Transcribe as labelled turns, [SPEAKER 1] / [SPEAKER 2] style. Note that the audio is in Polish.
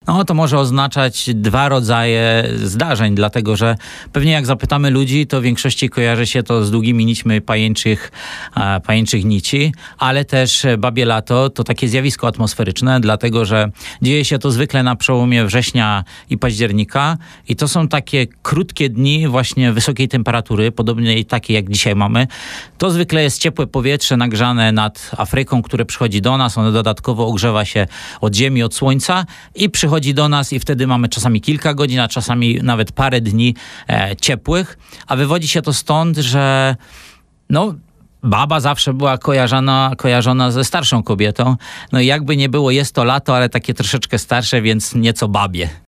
[SPEAKER 1] No to może oznaczać dwa rodzaje zdarzeń, dlatego że pewnie jak zapytamy ludzi, to w większości kojarzy się to z długimi nićmi pajęczych nici, ale też babie lato to takie zjawisko atmosferyczne, dlatego że dzieje się to zwykle na przełomie września i października i to są takie krótkie dni właśnie wysokiej temperatury, podobnie takie jak dzisiaj mamy. To zwykle jest ciepłe powietrze nagrzane nad Afryką, które przychodzi do nas, ono dodatkowo ogrzewa się od ziemi, od słońca i przychodzi do nas i wtedy mamy czasami kilka godzin, a czasami nawet parę dni ciepłych, a wywodzi się to stąd, że baba zawsze była kojarzona ze starszą kobietą. No i jakby nie było, jest to lato, ale takie troszeczkę starsze, więc nieco babie.